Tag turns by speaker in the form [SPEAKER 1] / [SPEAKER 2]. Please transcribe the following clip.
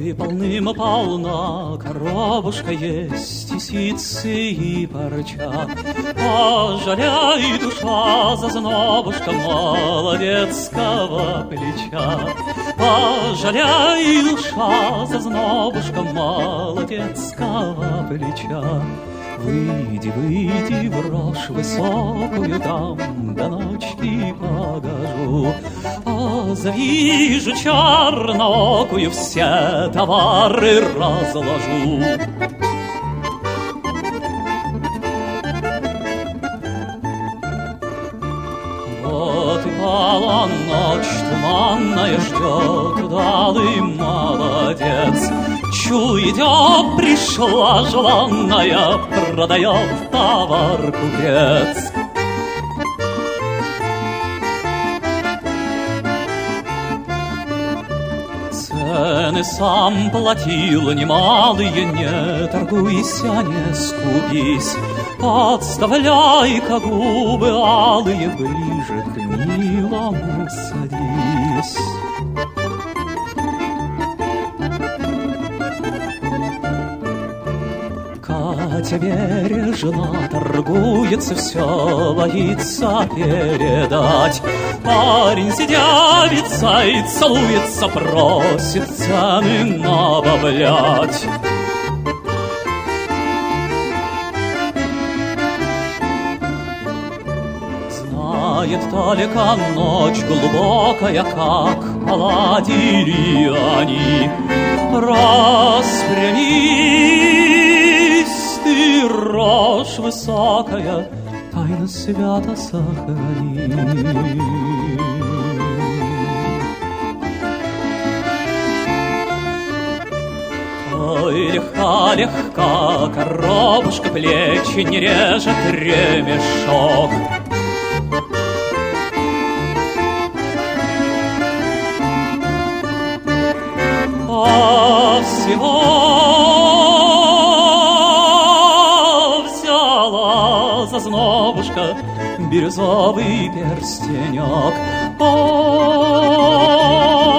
[SPEAKER 1] и полным-полна коробушка есть, и сицы, и парча. Пожалей, душа, зазнобушка молодецкого плеча. Пожалей, душа, зазнобушка молодецкого плеча. Выйди, выйди в рожь высокую, там до ночки погожу. А завижу черноокую, все товары разложу. Вот и пала ночь туманная, ждет удалый молодец. Чу, идет, пришла желанная, продает товар купец. Цены сам платил немалые, не торгуйся, не скупись. Подставляй-ка губы алые, ближе к милому садись. Катя бережно торгуется, все боится передать. Парень сидявится и целуется, просит цены набавлять. Знает только ночь глубокая, как поладили они. Распрямись ты, рожь высокая, тайна свято сохрани. Ой, легка-легка коробушка, плечи не режет ремешок. А всего взяла зазнобушка бирюзовый перстенек.